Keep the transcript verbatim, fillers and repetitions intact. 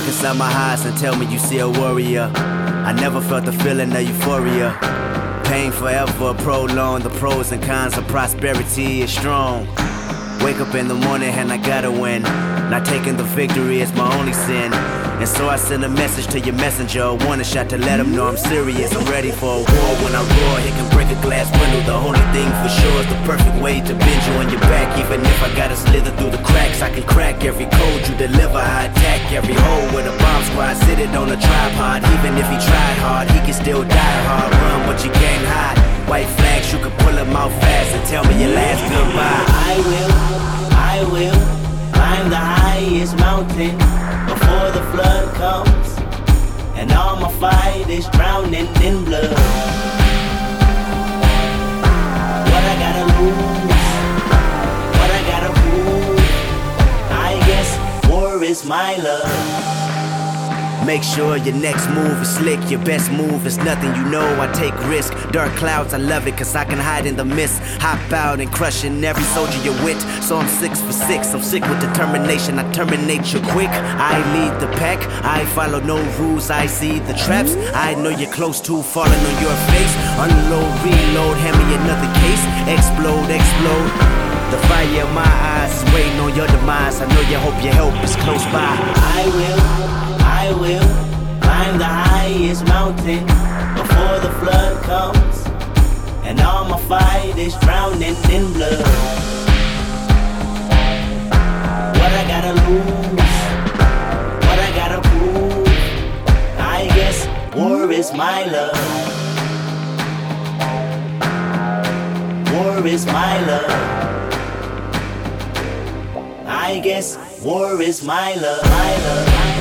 Look inside my eyes and tell me you see a warrior. I never felt the feeling of euphoria. Pain forever prolonged. The pros and cons of prosperity is strong. Wake up in the morning and I gotta win. Not taking the victory is my only sin. And so I send a message to your messenger, a warning shot to let him know I'm serious. I'm ready for a war. When I roar, it can break a glass window. The only thing for sure is the perfect way to bend you on your back. Even if I gotta slither through the cracks, I can crack every code you deliver. I attack every hole with a bomb squad. Sit it on a tripod. Even if he tried hard, he can still die hard. Run, but you can't hide. White flags, you can pull them out fast and tell me your last goodbye. I will, I will climb the highest mountain before the flood comes, and all my fight is drowning in blood. What I gotta lose, what I gotta prove, I guess war is my love. Make sure your next move is slick. Your best move is nothing, you know I take risk. Dark clouds, I love it, cause I can hide in the mist. Hop out and crushing every soldier you're with. So I'm six for six, I'm sick with determination. I terminate you quick, I lead the pack. I follow no rules, I see the traps. I know you're close to falling on your face. Unload, reload, hand me another case. Explode, explode. The fire in my eyes is waiting on your demise. I know you hope your help is close by. I will, I will climb the highest mountain before the flood comes, and all my fight is drowning in blood. What I gotta lose, what I gotta prove, I guess war is my love. War is my love. I guess war is my love, my love.